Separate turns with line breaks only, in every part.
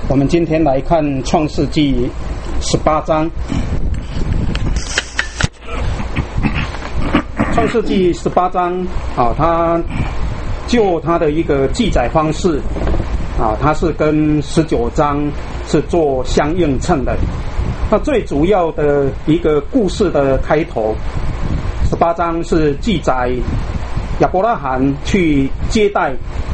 我们今天来看创世纪18章。创世纪18章它就它的一个记载方式它是跟19章是做相映衬的。那最主要的一个故事的开头，18章是记载亚伯拉罕去接待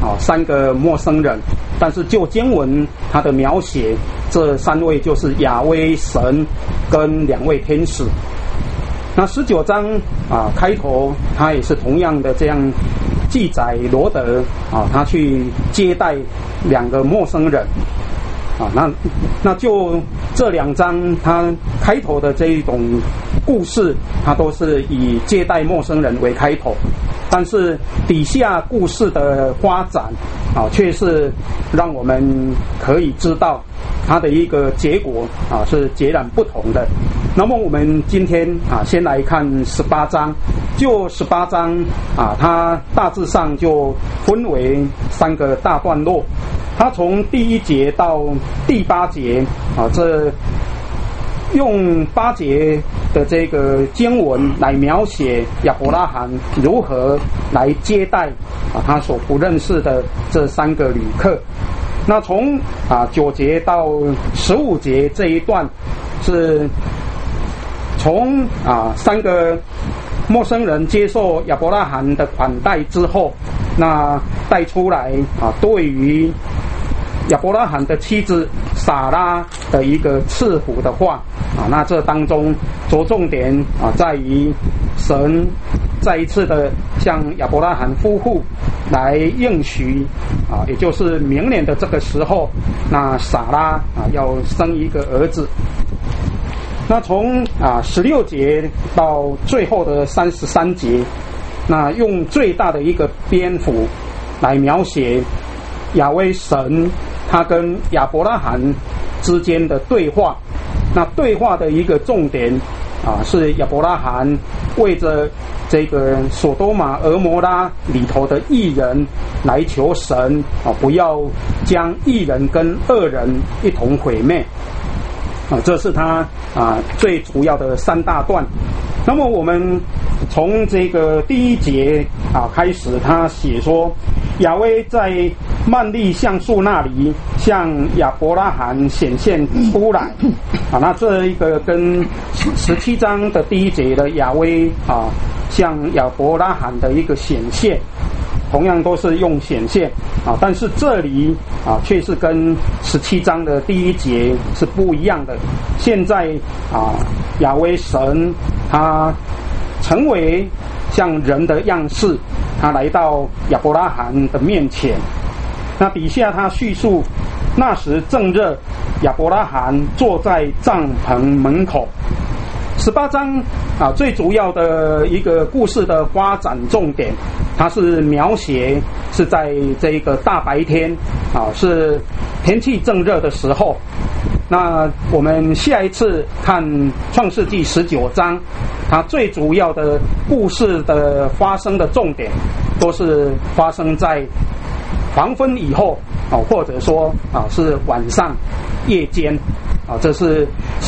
3个陌生人，但是就经文他的描写，这3位就是亚威神跟2位天使。那19章开头他也是同样的这样记载罗德他去接待2个陌生人那就这2章他开头的这一种故事，它都是以接待陌生人为开头，但是底下故事的发展却是让我们可以知道它的一个结果是截然不同的。那么我们今天先来看18章，就18章它大致上就分为3个大段落。它从第1节到第8节这用8节的这个经文来描写亚伯拉罕如何来接待他所不认识的这3个旅客。那从9节到15节这一段是从3个陌生人接受亚伯拉罕的款待之后，那带出来对于亚伯拉罕的妻子撒拉的一个赐福的话那这当中着重点在于神再一次的向亚伯拉罕夫妇来应许也就是明年的这个时候，那撒拉要生一个儿子。那从16节到最后的33节，那用最大的一个篇幅来描写亚威神他跟亚伯拉罕之间的对话。那对话的一个重点是亚伯拉罕为着这个索多玛俄摩拉里头的义人来求神不要将义人跟恶人一同毁灭这是他最主要的3大段。那么我们从这个第1节开始，他写说亚威在曼利橡树那里向亚伯拉罕显现出来那这一个跟17章的第1节的亚威向亚伯拉罕的一个显现同样都是用显现但是这里却是跟17章的第1节是不一样的。现在亚威神他成为像人的样式，他来到亚伯拉罕的面前。那底下他叙述那时正热，亚伯拉罕坐在帐篷门口。18章最主要的一个故事的发展重点，它是描写是在这个大白天是天气正热的时候。那我们下一次看创世纪19章，它最主要的故事的发生的重点都是发生在黄昏以后或者说是晚上夜间这是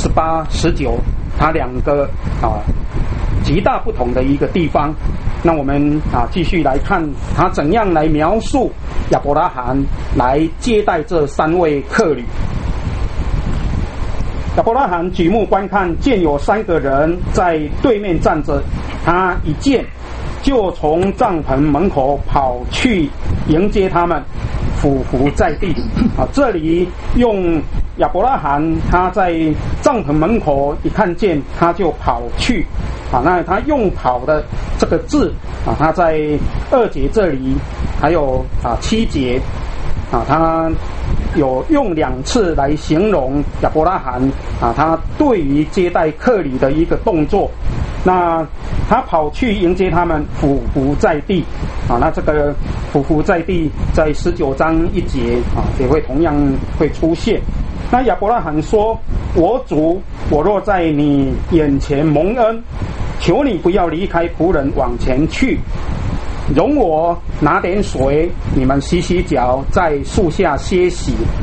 18、19它2个极大不同的一个地方。那我们继续来看他怎样来描述亚伯拉罕来接待这3位客旅。亚伯拉罕举目观看，见有3个人在对面站着，他一见就从帐篷门口跑去迎接他们，俯伏在地这里用亚伯拉罕他在帐篷门口一看见他就跑去那他用跑的这个字他在2节这里还有7节他有用2次来形容亚伯拉罕他对于接待客旅的一个动作。那他跑去迎接他们，俯伏在地那这个俯伏在地在19章1节也会同样会出现。那亚伯拉罕说，我主，我若在你眼前蒙恩，求你不要离开仆人往前去，容我拿点水，你们洗洗脚，在树下歇息。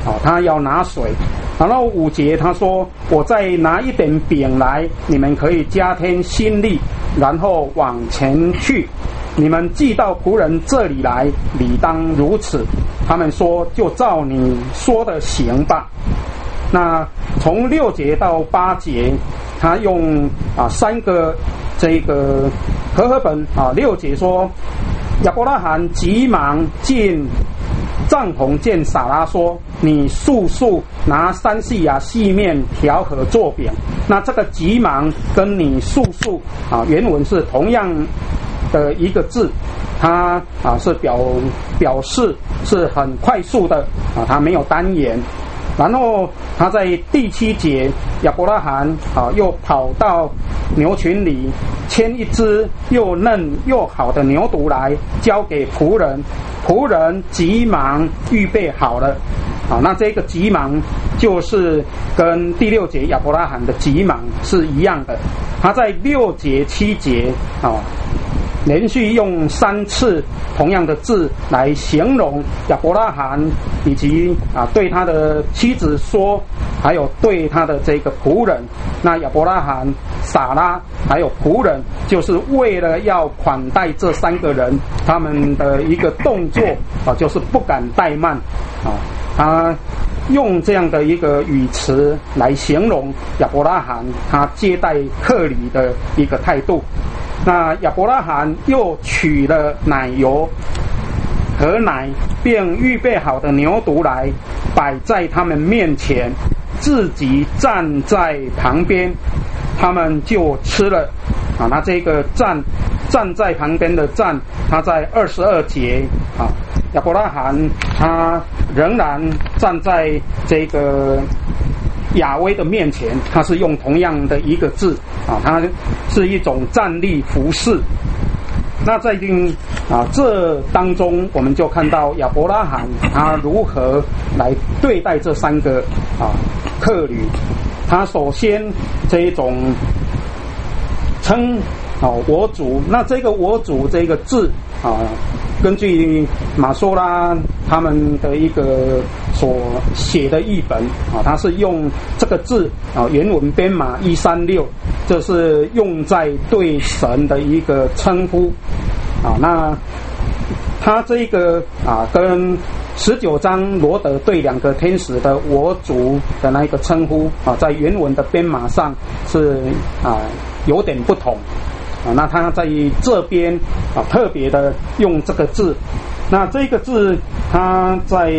他要拿水。然后5节他说，我再拿一点饼来，你们可以加添心力，然后往前去。你们寄到仆人这里来，理当如此。他们说，就照你说的行吧。那从6节到8节，他用3个这个和合本6节说，亚伯拉罕急忙进帐篷见撒拉说，你速速拿3细亚细面调和做饼。那这个急忙跟你速速原文是同样的一个字，它是表示是很快速的它没有单言。然后他在第7节，亚伯拉罕又跑到牛群里牵一只又嫩又好的牛犊来，交给仆人，仆人急忙预备好了。那这个急忙就是跟第6节亚伯拉罕的急忙是一样的。他在6节7节连续用3次同样的字来形容亚伯拉罕以及对他的妻子说，还有对他的这个仆人。那亚伯拉罕、撒拉还有仆人，就是为了要款待这3个人，他们的一个动作就是不敢怠慢他用这样的一个语词来形容亚伯拉罕他接待客旅的一个态度。那亚伯拉罕又取了奶油和奶，并预备好的牛犊来，摆在他们面前，自己站在旁边，他们就吃了。那这个站在旁边的站，他在22节亚伯拉罕他仍然站在这个亚威的面前，他是用同样的一个字它是一种站立服侍。那在这当中，我们就看到亚伯拉罕他如何来对待这3个客旅。他首先这一种称我主，那这个我主这个字根据马索拉他们的一个所写的译本他是用这个字原文编码136，这是用在对神的一个称呼那他这个跟19章罗德对2个天使的我主的那个称呼在原文的编码上是有点不同那他在这边特别的用这个字。那这个字他在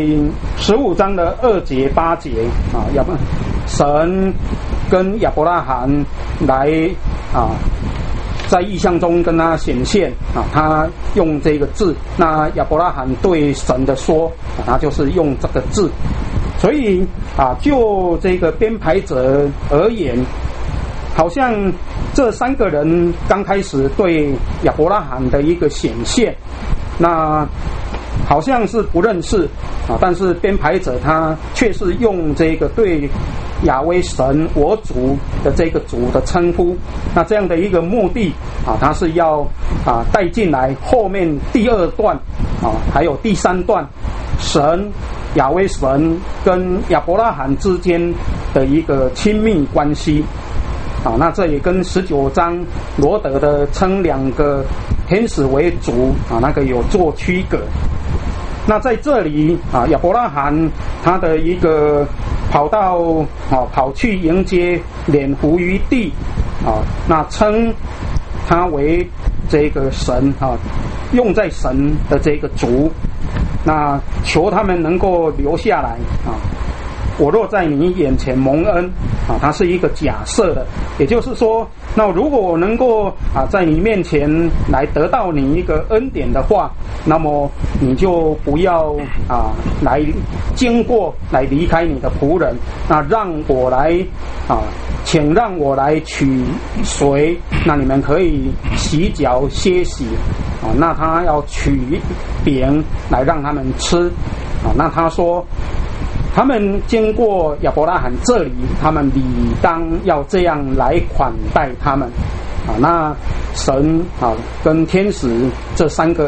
15章的2节8节神跟亚伯拉罕来在异象中跟他显现他用这个字。那亚伯拉罕对神的说他就是用这个字。所以就这个编排者而言，好像这3个人刚开始对亚伯拉罕的一个显现，那好像是不认识但是编排者他却是用这个对亚威神我主的这个主的称呼。那这样的一个目的他是要带进来后面第2段还有第3段神亚威神跟亚伯拉罕之间的一个亲密关系那这也跟19章罗德的称2个天使为主那个有做区隔。那在这里亚伯拉罕他的一个跑去迎接，脸伏于地那称他为这个神用在神的这个主，那求他们能够留下来我若在你眼前蒙恩它是一个假设的，也就是说，那如果我能够在你面前来得到你一个恩典的话，那么你就不要来经过来离开你的仆人，那让我来请让我来取水，那你们可以洗脚歇息那他要取饼来让他们吃那他说他们经过亚伯拉罕这里，他们理当要这样来款待他们那神跟天使这3个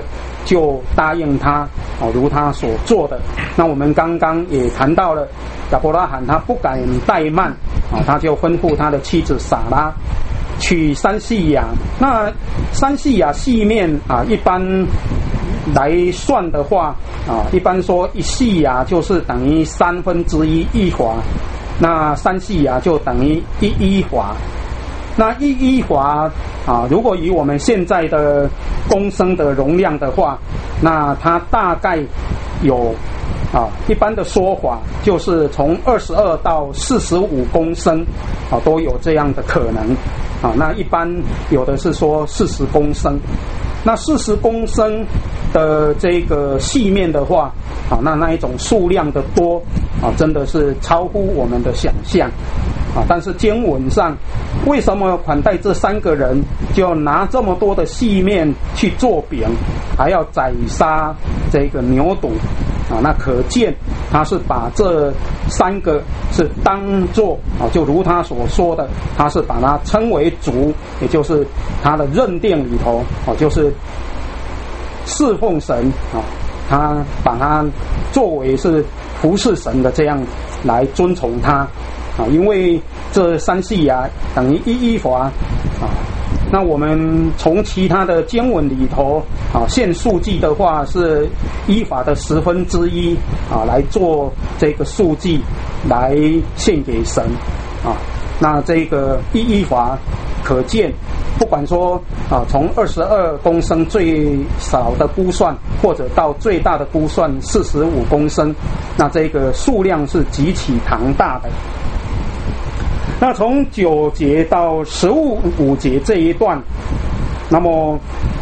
就答应他如他所做的。那我们刚刚也谈到了亚伯拉罕他不敢怠慢他就吩咐他的妻子撒拉取三细亚。那三细亚细面一般来算的话一般说一细亚就是等于1/3一法，那三细亚就等于1伊法。那1伊法如果以我们现在的公升的容量的话，那它大概有一般的说法就是从22到45公升都有这样的可能那一般有的是说40公升。那40公升的这个细面的话那一种数量的多真的是超乎我们的想象但是经文上为什么款待这3个人就拿这么多的细面去做饼，还要宰杀这个牛犊那可见他是把这3个是当作就如他所说的，他是把它称为主，也就是他的认定里头就是侍奉神他把它作为是服侍神的这样来遵从他因为这三细亚等于1伊法那我们从其他的经文里头献数祭的话是依法的1/10来做这个数祭来献给神那这个1伊法可见不管说从22公升最少的估算，或者到最大的估算45公升，那这个数量是极其庞大的。那从9节到15节这一段，那么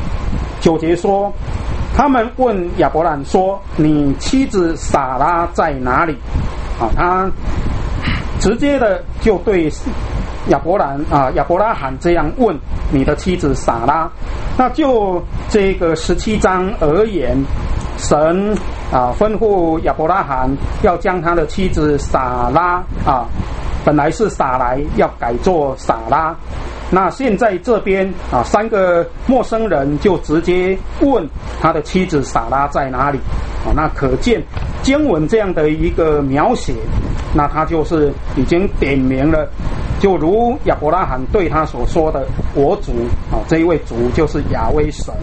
9节说，他们问亚伯兰说：“你妻子撒拉在哪里？”他直接的就对亚伯拉罕这样问：“你的妻子撒拉？”那就这个17章而言，神吩咐亚伯拉罕要将他的妻子撒拉本来是撒来，要改作撒拉。那现在这边3个陌生人就直接问他的妻子撒拉在哪里那可见经文这样的一个描写，那他就是已经点明了，就如亚伯拉罕对他所说的，我主这一位主就是亚威神。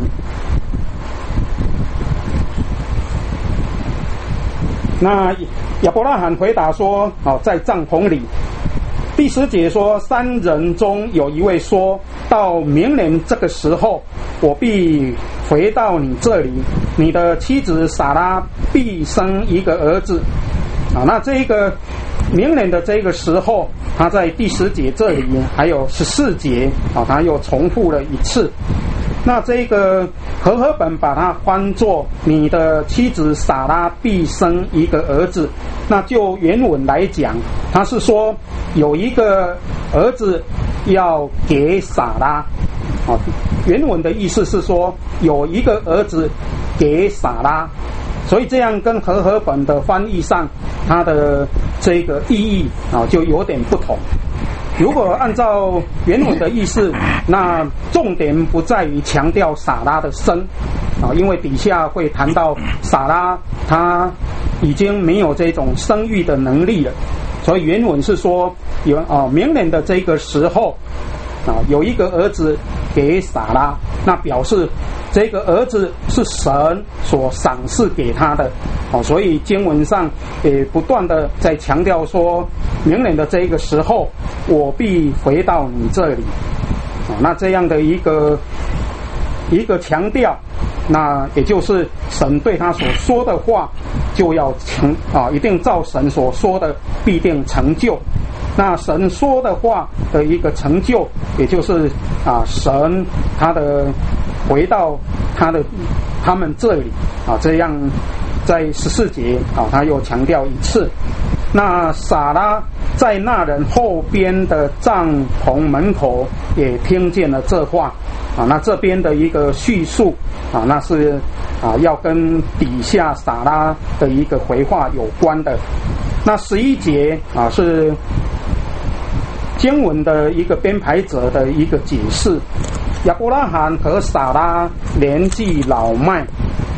那亚伯拉罕回答说在帐篷里。第10节说，3人中有一位说，到明年这个时候，我必回到你这里，你的妻子撒拉必生一个儿子那这个明年的这个时候，他在第10节这里还有14节他又重复了一次。那这个和合本把它翻作你的妻子撒拉必生一个儿子，那就原文来讲，他是说有一个儿子要给撒拉原文的意思是说有一个儿子给撒拉，所以这样跟和合本的翻译上它的这个意义就有点不同。如果按照原文的意思，那重点不在于强调撒拉的生因为底下会谈到撒拉他已经没有这种生育的能力了，所以原文是说明年的这个时候有一个儿子给撒拉，那表示这个儿子是神所赏赐给他的所以经文上也不断的在强调说，明年的这个时候我必回到你这里那这样的一个强调，那也就是神对他所说的话就要一定照神所说的必定成就。那神说的话的一个成就，也就是神他的回到他们这里这样在14节他又强调一次。那撒拉在那人后边的帐篷门口也听见了这话那这边的一个叙述那是要跟底下撒拉的一个回话有关的。那11节是经文的一个编排者的一个解释。亚伯拉罕和撒拉年纪老迈，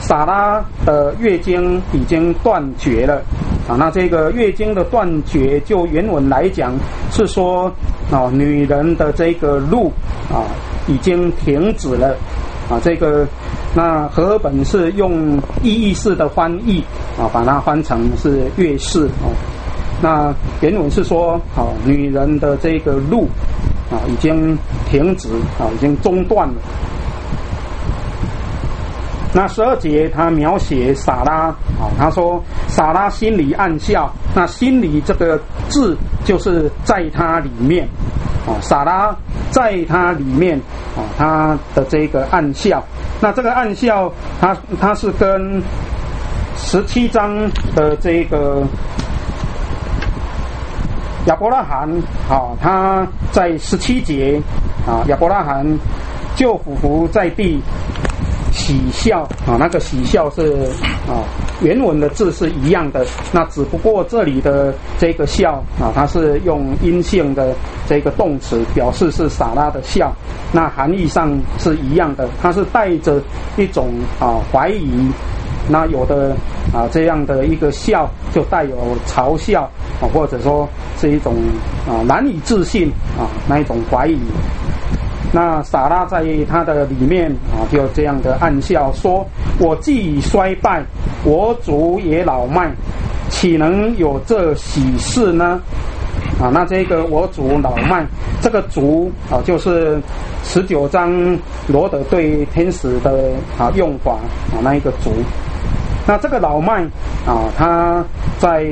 撒拉的月经已经断绝了啊。那这个月经的断绝，就原文来讲是说啊，女人的这个路啊已经停止了啊。这个那和合本是用意义式的翻译啊，把它翻成是月事哦。那原文是说啊，女人的这个路啊已经停止啊，已经中断了。那12节他描写撒拉啊，他说撒拉心里暗笑，那心里这个字就是在他里面啊，撒拉在他里面啊，他的这个暗笑，那这个暗笑他是跟17章的这个亚伯拉罕啊，他在17节啊，亚伯拉罕就俯伏在地喜笑啊，那个喜笑是啊，原文的字是一样的，那只不过这里的这个笑啊，它是用阴性的这个动词，表示是撒拉的笑，那含义上是一样的，它是带着一种啊怀疑，那有的啊这样的一个笑就带有嘲笑啊，或者说是一种啊难以置信啊那一种怀疑。那撒拉在他的里面啊，就这样的暗笑说：“我既已衰败，我主也老迈，岂能有这喜事呢？”啊，那这个我主老迈，这个主啊，就是19章罗德对天使的啊用法啊那一个主。那这个老迈啊，他在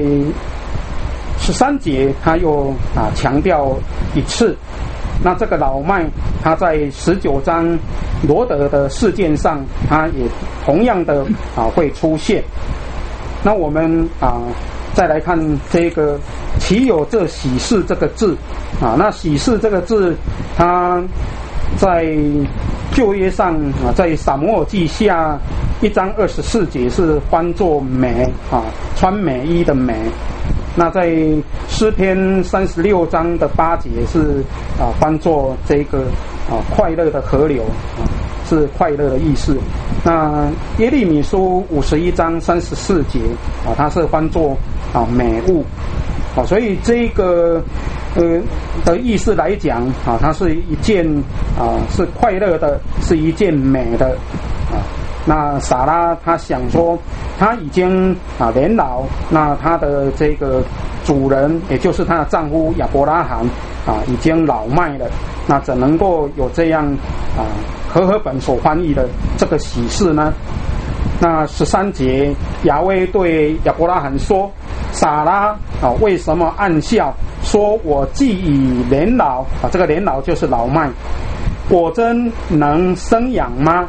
13节他又啊强调一次。那这个老迈，他在19章罗德的事件上，他也同样的啊会出现。那我们啊再来看这个岂有这喜事这个字啊，那喜事这个字，它在旧约上啊，在撒母耳记下1章24节是翻作美啊，穿美衣的美。那在诗篇36章的8节是啊翻作这个啊快乐的河流啊，是快乐的意思。那耶利米书51章34节啊，它是翻作啊美物啊，所以这个的意思来讲啊，它是一件啊是快乐的，是一件美的啊。那撒拉他想说，他已经啊年老，那他的这个主人，也就是他的丈夫亚伯拉罕啊，已经老迈了，那怎能够有这样啊和合本所翻译的这个喜事呢？那13节，亚威对亚伯拉罕说：“撒拉啊，为什么暗笑？说我既已年老啊，这个年老就是老迈，果真能生养吗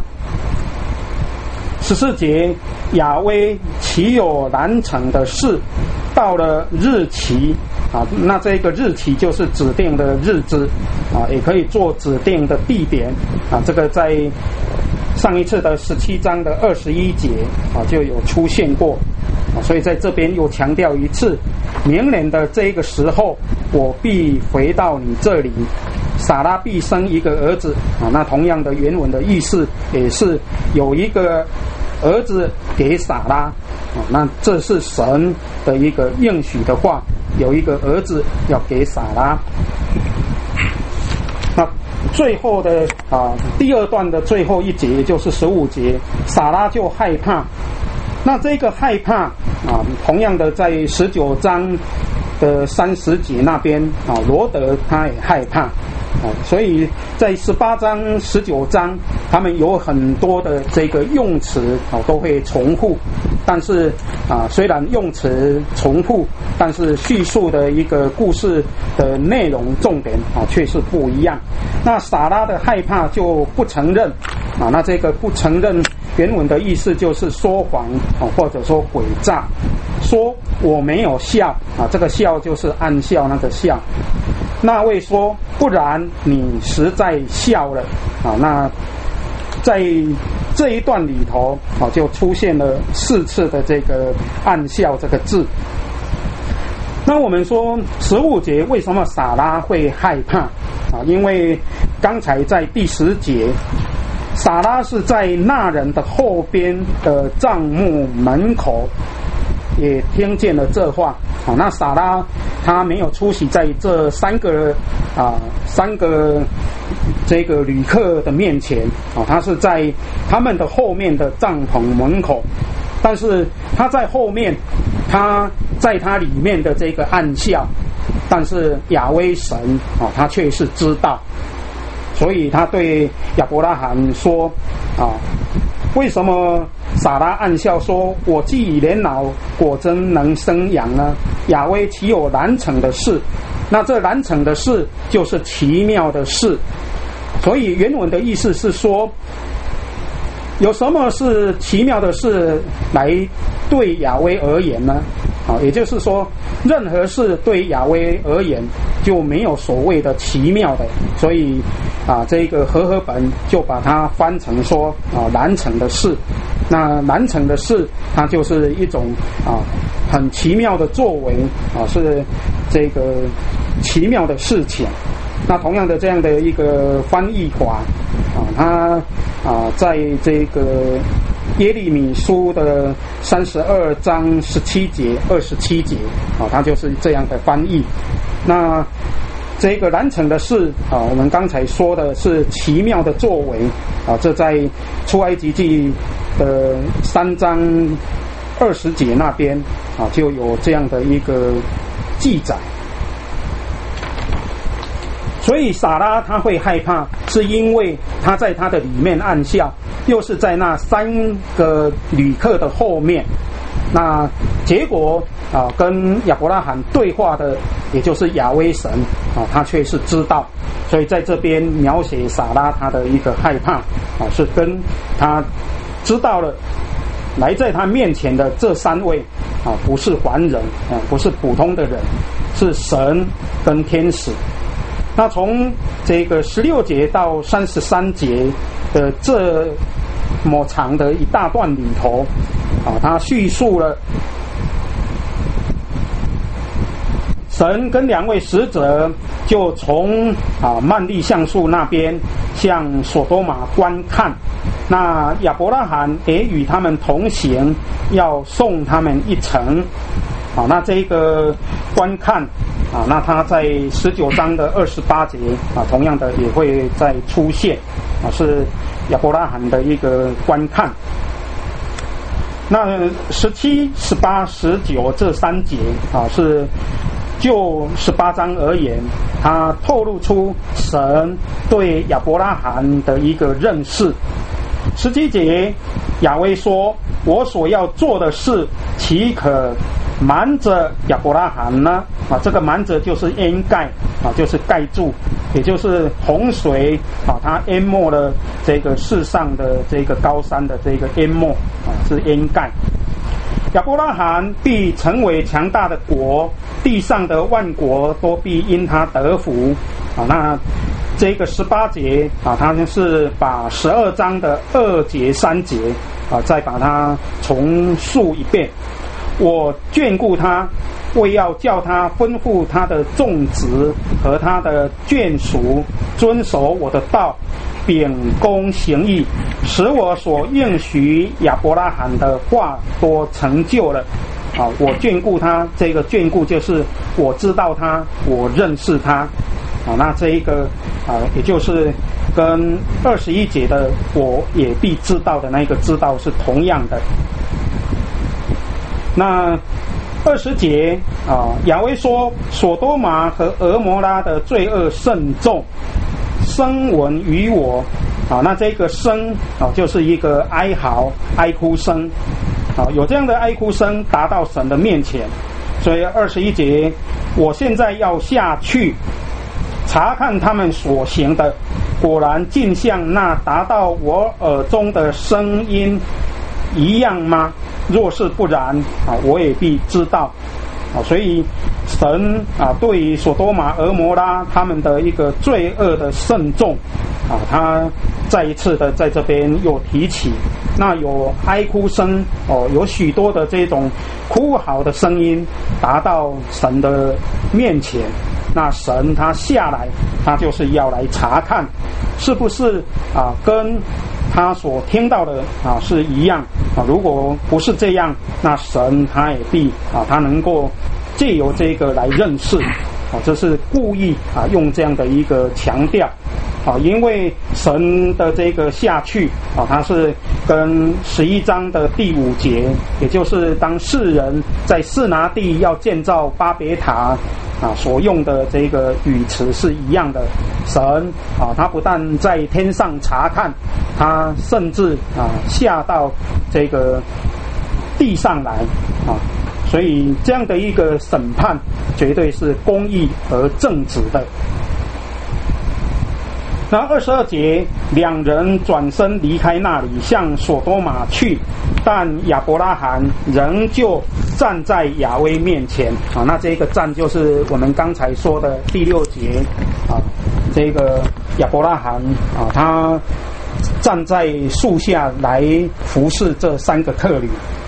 ？”14节，亚威岂有难成的事？到了日期啊，那这个日期就是指定的日子啊，也可以做指定的地点啊。这个在上一次的17章的21节啊就有出现过啊，所以在这边又强调一次，明年的这个时候，我必回到你这里。撒拉必生一个儿子啊，那同样的原文的意思也是有一个儿子给撒拉啊，那这是神的一个应许的话，有一个儿子要给撒拉。那最后的啊第二段的最后一节，也就是15节，撒拉就害怕。那这个害怕啊，同样的在19章的30节那边啊，罗德他也害怕啊，所以在18章、19章，他们有很多的这个用词啊都会重复，但是啊虽然用词重复，但是叙述的一个故事的内容重点啊却是不一样。那撒拉的害怕就不承认啊，那这个不承认原文的意思就是说谎啊，或者说诡诈，说我没有笑啊，这个笑就是暗笑那个笑。那位说不然你实在笑了啊，那在这一段里头啊就出现了4次的这个暗笑这个字。那我们说15节为什么撒拉会害怕啊？因为刚才在第10节撒拉是在那人的后边的帐幕门口也听见了这话。那撒拉他没有出席在这三个这个旅客的面前，他是在他们的后面的帐篷门口，但是他在后面，他在他里面的这个暗笑，但是亚威神他却是知道，所以他对亚伯拉罕说为什么撒拉暗笑说，我既已年老，果真能生养呢？亚威岂有难成的事？那这难成的事就是奇妙的事。所以原文的意思是说，有什么是奇妙的事来对亚威而言呢？也就是说，任何事对亚威而言就没有所谓的奇妙的，所以这个和合本就把它翻成说难成的事。那难成的事，它就是一种很奇妙的作为是这个奇妙的事情。那同样的这样的一个翻译法它在这个耶利米书的32章17节27节它就是这样的翻译。那这个难成的事我们刚才说的是奇妙的作为这在出埃及记的3章20节那边就有这样的一个记载。所以撒拉他会害怕，是因为他在他的里面暗笑，又是在那3个旅客的后面。那结果跟亚伯拉罕对话的，也就是亚威神他却是知道。所以在这边描写撒拉他的一个害怕是跟他知道了来在他面前的这3位不是凡人不是普通的人，是神跟天使。那从这个16节到33节的这么长的一大段里头他叙述了神跟2位使者就从曼利橡树那边向所多玛观看，那亚伯拉罕也与他们同行，要送他们一程。那这个观看那他在19章的28节同样的也会再出现是亚伯拉罕的一个观看。那17、18、19这3节是就18章而言，他透露出神对亚伯拉罕的一个认识。17节亚威说，我所要做的事岂可瞒着亚伯拉罕呢？这个瞒着就是掩盖就是盖住，也就是洪水它淹没了这个世上的这个高山的这个淹没是掩盖。亚伯拉罕必成为强大的国，地上的万国都必因他得福那这个18节他是把12章的2节3节再把它重述一遍。我眷顾他，为要叫他吩咐他的众子和他的眷属遵守我的道，秉公行义，使我所应许亚伯拉罕的话都成就了我眷顾他，这个眷顾就是我知道他，我认识他那这一个也就是跟21节的我也必知道的那个知道是同样的。那20节亚威说，所多玛和俄摩拉的罪恶甚重，声闻于我那这个声就是一个哀嚎哀哭声有这样的哀哭声达到神的面前。所以21节，我现在要下去查看他们所行的，果然竟像那达到我耳中的声音一样吗？若是不然我也必知道所以神对于所多玛俄摩拉他们的一个罪恶的甚重他再一次的在这边又提起。那有哀哭声有许多的这种哭嚎的声音达到神的面前。那神他下来，他就是要来查看是不是跟他所听到的是一样如果不是这样，那神他也必他能够借由这个来认识这是故意用这样的一个强调因为神的这个下去它是跟11章的第5节，也就是当世人在示拿地要建造巴别塔所用的这个语词是一样的。神他不但在天上查看，他甚至下到这个地上来所以这样的一个审判绝对是公义而正直的。那22节，两人转身离开那里，向所多玛去，但亚伯拉罕仍旧站在亚威面前那这个站就是我们刚才说的第6节这个亚伯拉罕他站在树下来服侍这3个客旅。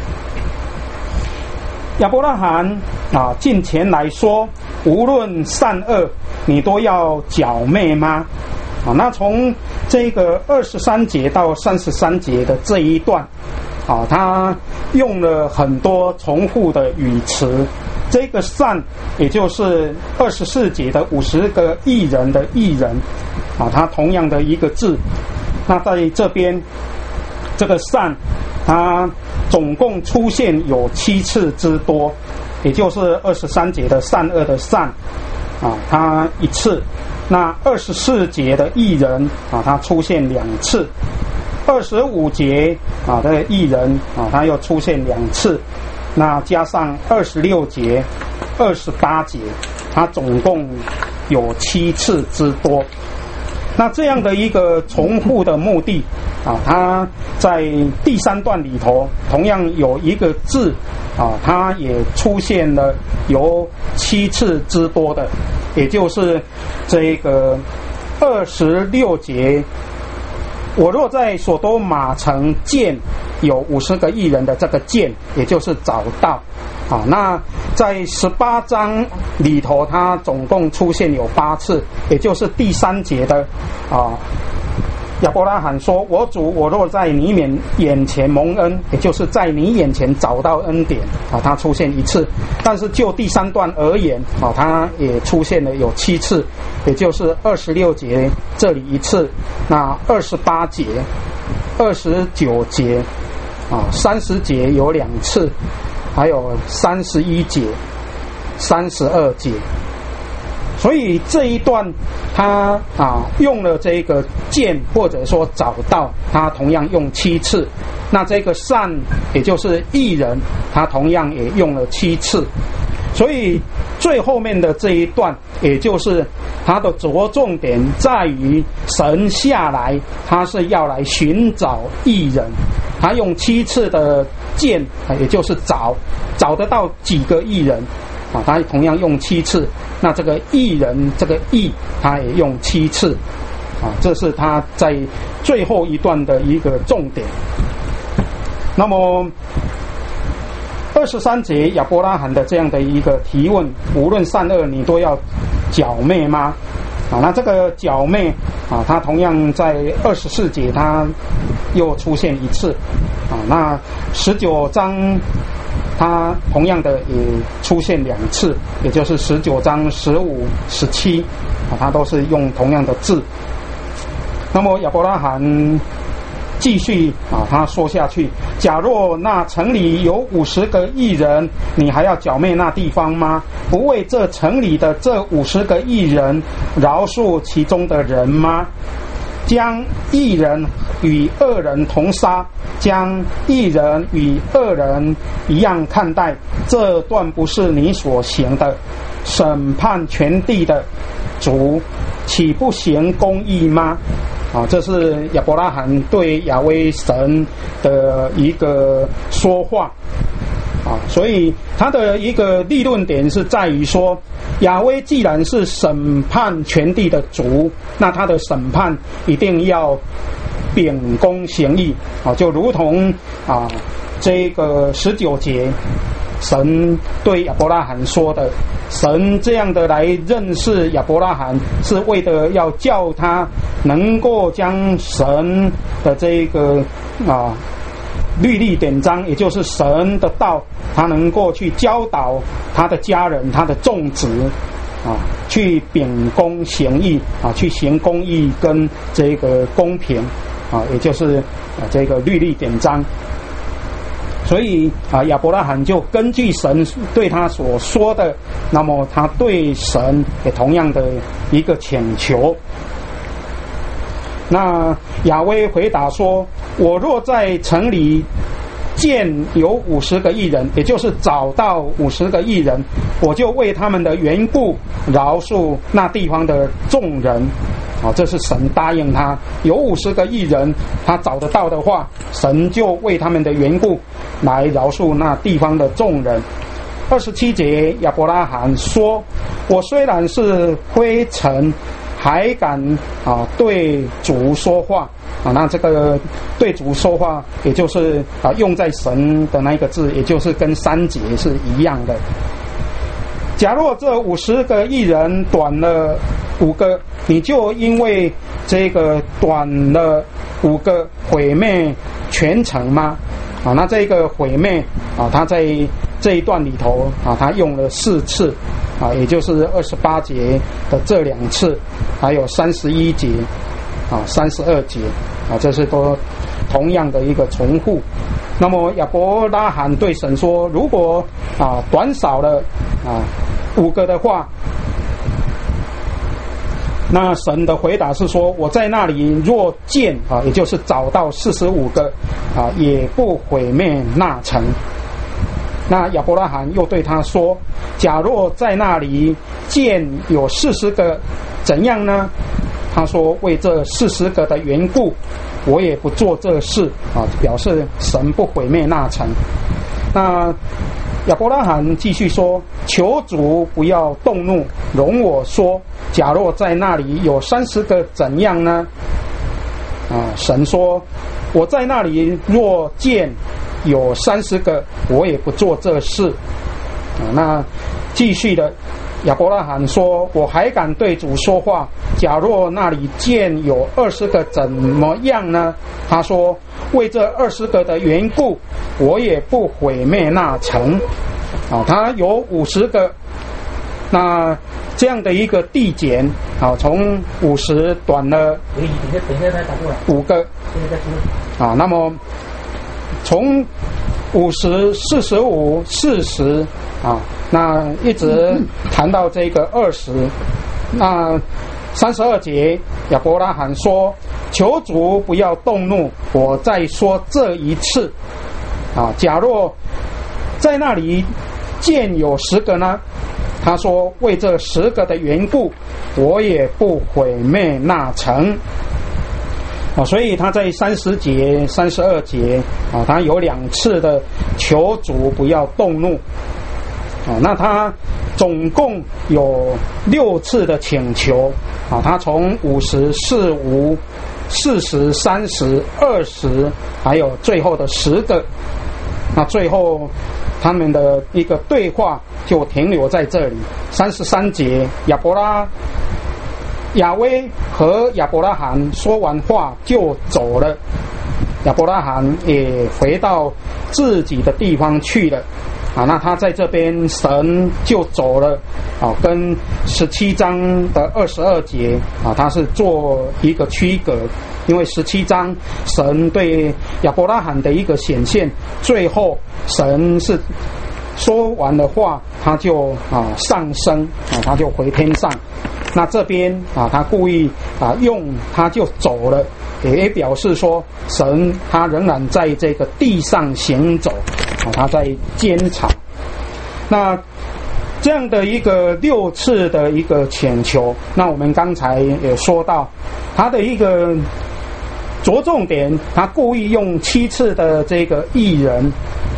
亚伯拉罕近前来说，无论善恶，你都要剿灭吗？那从这个23节到33节的这一段他用了很多重复的语词。这个善也就是24节的50个义人的义人他同样的一个字。那在这边这个善它总共出现有7次之多，也就是23节的善恶的善它1次。那24节的义人它出现2次。25节的义人它又出现2次。那加上26节、28节，它总共有7次之多。那这样的一个重复的目的它在第3段里头同样有一个字它也出现了有7次之多的，也就是这个26节，我若在所多玛城见有50个义人的这个见，也就是找到那在18章里头它总共出现有8次，也就是第3节的亚伯拉罕说，我主，我若在你眼前蒙恩，也就是在你眼前找到恩典它出现1次。但是就第3段而言它也出现了有7次，也就是26节这里1次，那28节、29节30节有2次，还有31节、32节。所以这一段他用了这个见或者说找到，他同样用7次。那这个善也就是义人，他同样也用了7次。所以最后面的这一段，也就是它的着重点在于神下来，他是要来寻找义人。他用7次的见，也就是找得到几个义人他同样用7次。那这个义人，这个义他也用7次这是他在最后一段的一个重点。那么23节亚伯拉罕的这样的一个提问，无论善恶你都要剿灭吗？那这个剿灭它同样在24节它又出现1次那19章它同样的也出现2次，也就是19章15、17它都是用同样的字。那么亚伯拉罕继续他说下去，假若那城里有50个义人，你还要剿灭那地方吗？不为这城里的这50个义人饶恕其中的人吗？将义人与恶人同杀，将义人与恶人一样看待，这断不是你所行的。审判全地的主，岂不行公义吗？这是亚伯拉罕对亚威神的一个说话所以他的一个立论点是在于说，亚威既然是审判全地的主，那他的审判一定要秉公行义就如同这个19节神对亚伯拉罕说的，神这样的来认识亚伯拉罕，是为了要叫他能够将神的这个律例典章，也就是神的道，他能够去教导他的家人、他的众子去秉公行义去行公义跟这个公平也就是这个律例典章。所以亚伯拉罕就根据神对他所说的，那么他对神也同样的一个请求。那亚威回答说，我若在城里见有50个义人，也就是找到50个义人，我就为他们的缘故饶恕那地方的众人。这是神答应他，有50个义人他找得到的话，神就为他们的缘故来饶恕那地方的众人。27节，亚伯拉罕说，我虽然是灰尘，还敢对主说话那这个对主说话，也就是用在神的那个字，也就是跟3节是一样的。假若这50个义人短了5个，你就因为这个短了5个毁灭全城吗？那这个毁灭他在这一段里头他用了4次也就是28节的这2次，还有31节32节这是都同样的一个重复。那么亚伯拉罕对神说，如果短少了5个的话，那神的回答是说，我在那里若见也就是找到45个也不毁灭那城。那亚伯拉罕又对他说，假若在那里见有40个，怎样呢？他说，为这40个的缘故，我也不做这事表示神不毁灭那城。那亚伯拉罕继续说，求主不要动怒，容我说，假若在那里有30个，怎样呢？神说，我在那里若见有30个，我也不做这事那继续的，亚伯拉罕说，我还敢对主说话，假若那里见有20个，怎么样呢？他说，为这20个的缘故，我也不毁灭那城他有50个，那这样的一个递减从50短了5个那么从50、45、40那一直谈到这个20。那32节，亚伯拉罕说，求主不要动怒，我再说这一次假若在那里见有10个呢？他说，为这10个的缘故，我也不毁灭那城所以他在30节、32节他有2次的求主不要动怒那他总共有6次的请求他从50、45、40、30、20，还有最后的10个。那最后他们的一个对话就停留在这里。33节，亚威和亚伯拉罕说完话就走了，亚伯拉罕也回到自己的地方去了那他在这边神就走了跟17章的22节他是做一个区隔，因为17章神对亚伯拉罕的一个显现，最后神是说完的话他就上升他就回天上。那这边他故意用他就走了，也表示说神他仍然在这个地上行走他在监察。那这样的一个6次的一个请求，那我们刚才也说到他的一个着重点，他故意用7次的这个义人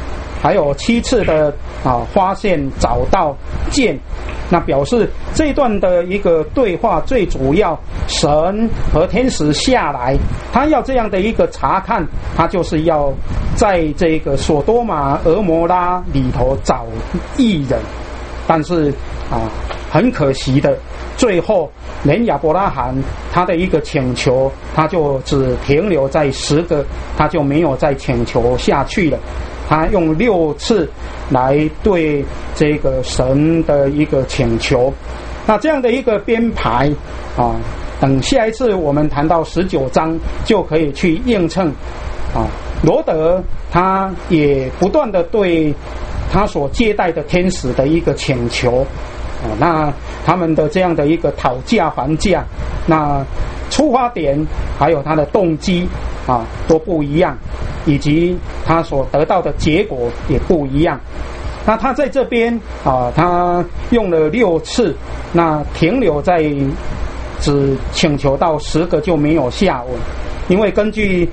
还有7次的发现找到见，那表示这一段的一个对话最主要，神和天使下来，他要这样的一个查看，他就是要在这个索多玛俄摩拉里头找义人，但是很可惜的，最后连亚伯拉罕他的一个请求，他就只停留在10个，他就没有再请求下去了。他用6次来对这个神的一个请求。那这样的一个编排等下一次我们谈到19章就可以去映衬罗德他也不断的对他所接待的天使的一个请求那他们的这样的一个讨价还价，那出发点还有他的动机都不一样，以及他所得到的结果也不一样。那他在这边他用了6次，那停留在只请求到10个就没有下文，因为根据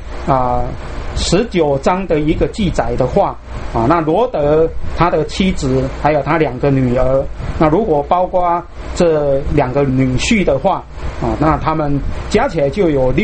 19章的一个记载的话那罗德他的妻子还有他2个女儿，那如果包括这2个女婿的话那他们加起来就有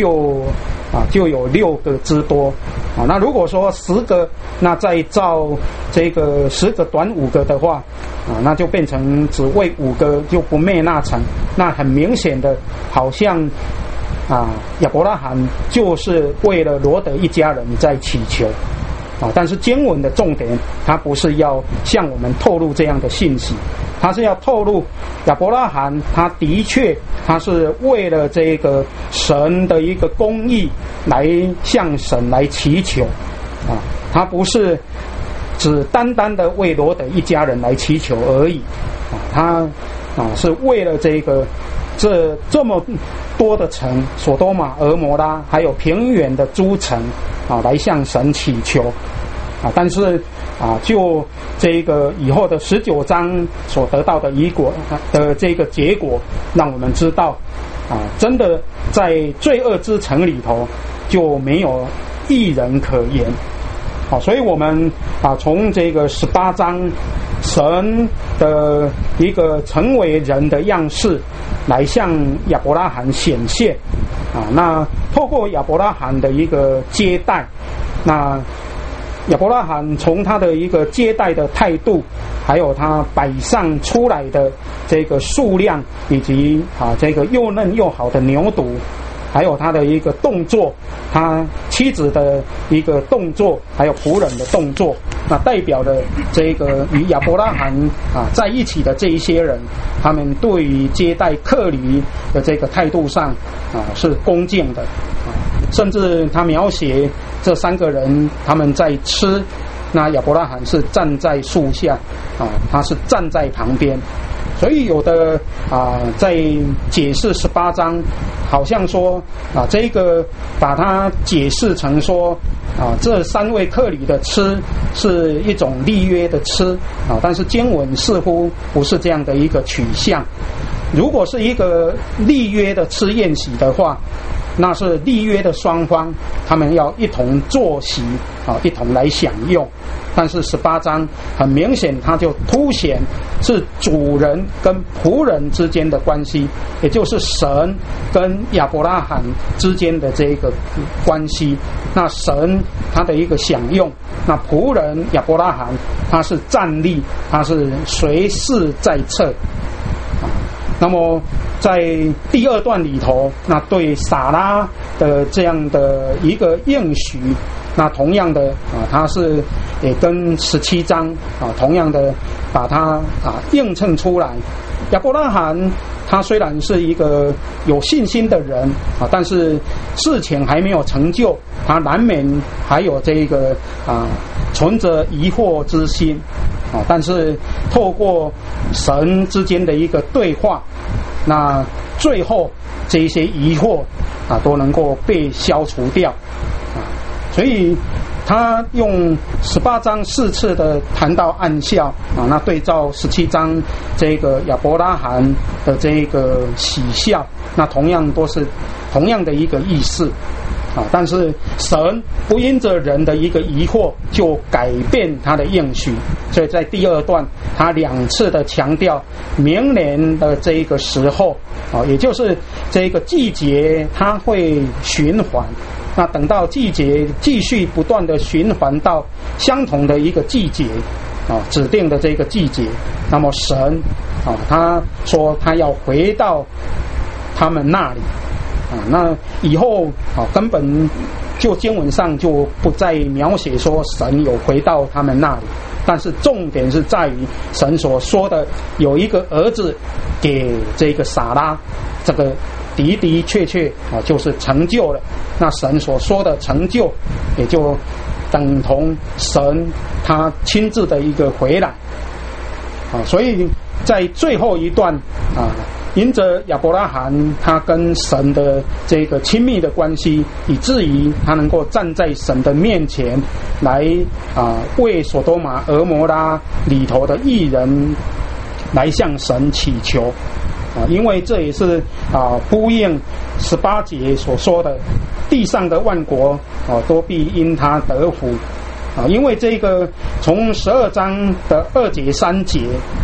6个之多那如果说10个，那再照这个10个短5个的话那就变成只为5个就不灭那城，那很明显的好像亚伯拉罕就是为了罗德一家人在祈求但是经文的重点，它不是要向我们透露这样的信息，它是要透露亚伯拉罕他的确他是为了这个神的一个公义来向神来祈求他不是只单单的为罗德一家人来祈求而已他是为了这么多的城，索多玛、俄摩拉，还有平原的诸城来向神祈求但是就这个以后的19章所得到的结果的这个结果，让我们知道真的在罪恶之城里头就没有义人可言所以我们从这个18章神的一个成为人的样式来向亚伯拉罕显现那透过亚伯拉罕的一个接待，那亚伯拉罕从他的一个接待的态度，还有他摆上出来的这个数量，以及这个又嫩又好的牛犊，还有他的一个动作，他妻子的一个动作，还有仆人的动作，那代表了这个与亚伯拉罕在一起的这一些人，他们对于接待客旅的这个态度上是恭敬的甚至他描写这3个人他们在吃，那亚伯拉罕是站在树下他是站在旁边。所以有的在解释18章，好像说这个把它解释成说这3位客旅的吃是一种立约的吃但是经文似乎不是这样的一个取向。如果是一个立约的吃宴席的话，那是立约的双方他们要一同坐席一同来享用。但是18章很明显它就凸显是主人跟仆人之间的关系，也就是神跟亚伯拉罕之间的这个关系。那神他的一个享用，那仆人亚伯拉罕他是站立，他是随侍在侧那么在第2段里头，那对撒拉的这样的一个应许，那同样的他是也跟17章同样的把它映衬出来。亚伯拉罕他虽然是一个有信心的人但是事情还没有成就，他难免还有这个存着疑惑之心但是透过神之间的一个对话，那最后这一些疑惑都能够被消除掉所以他用18章4次的谈到暗笑那对照17章这个亚伯拉罕的这个喜笑，那同样都是同样的一个意思但是神不因着人的一个疑惑就改变他的应许，所以在第二段他2次的强调明年的这个时候也就是这个季节它会循环，那等到季节继续不断的循环到相同的一个季节指定的这个季节，那么神他说他要回到他们那里那以后根本就经文上就不再描写说神有回到他们那里，但是重点是在于神所说的有一个儿子给这个撒拉，这个的的确确就是成就了。那神所说的成就也就等同神他亲自的一个回来所以在最后一段因着亚伯拉罕他跟神的这个亲密的关系，以至于他能够站在神的面前来为所多玛俄摩拉里头的义人来向神祈求因为这也是呼应18节所说的地上的万国都必因他得福因为这个从12章的2节3节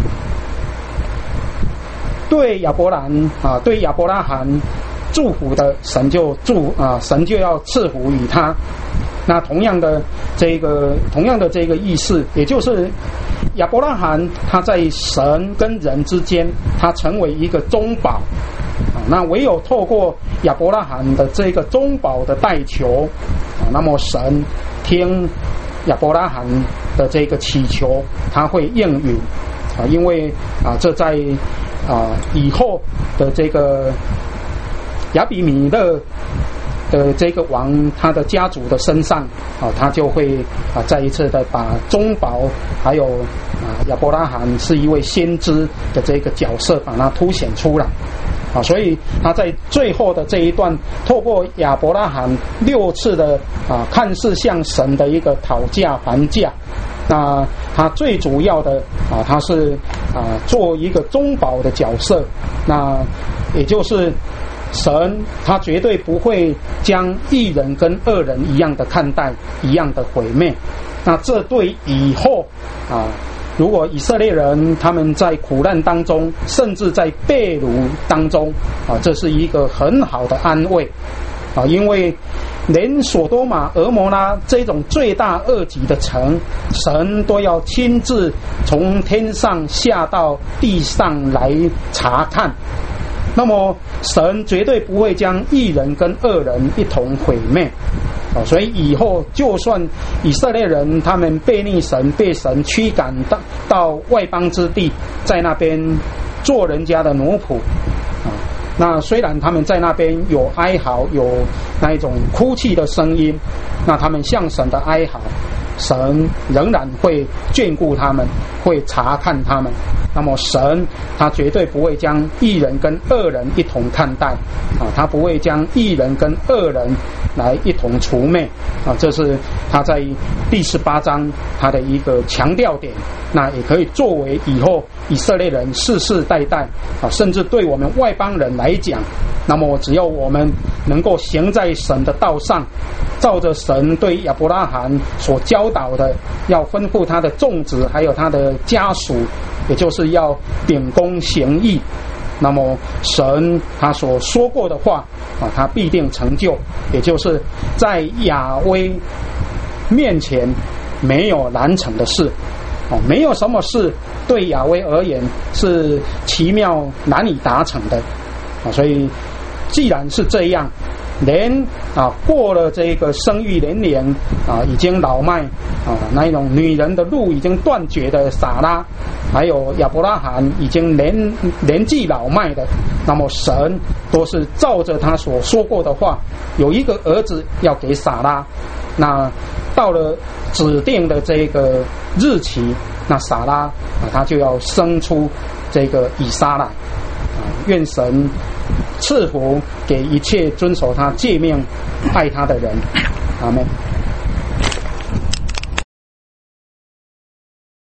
对亚伯拉罕祝福的神就神就要赐福于他。那同样的这个意思，也就是亚伯拉罕他在神跟人之间，他成为一个中保那唯有透过亚伯拉罕的这个中保的代求那么神听亚伯拉罕的这个祈求，他会应允因为这在以后的这个亚比米勒的这个王他的家族的身上他就会再一次的把中保还有亚伯拉罕是一位先知的这个角色把它凸显出来所以他在最后的这一段透过亚伯拉罕6次的看似像神的一个讨价还价，那他最主要的他是做一个中保的角色，那也就是神他绝对不会将义人跟恶人一样的看待，一样的毁灭。那这对以后如果以色列人他们在苦难当中，甚至在被掳当中这是一个很好的安慰因为连所多玛俄摩拉这种罪大恶极的城，神都要亲自从天上下到地上来查看，那么神绝对不会将义人跟恶人一同毁灭所以以后就算以色列人他们背逆神，被神驱赶到外邦之地，在那边做人家的奴仆那虽然他们在那边有哀嚎，有那一种哭泣的声音，那他们向神的哀嚎，神仍然会眷顾他们，会查看他们。那么神他绝对不会将义人跟恶人一同看待他不会将义人跟恶人来一同除灭这是他在第18章他的一个强调点，那也可以作为以后以色列人世世代代甚至对我们外邦人来讲，那么只要我们能够行在神的道上，照着神对亚伯拉罕所教导的，要吩咐他的众子还有他的家属，也就是要秉公行义，那么神他所说过的话他必定成就，也就是在亚威面前没有难成的事没有什么事对亚威而言是奇妙难以达成的所以既然是这样，连过了这个生育年龄已经老迈那一种女人的路已经断绝的撒拉，还有亚伯拉罕已经年纪老迈的，那么神都是照着他所说过的话，有一个儿子要给撒拉，那到了指定的这个日期，那撒拉他就要生出这个以撒来愿神赐福给一切遵守他诫命爱他的人，阿们。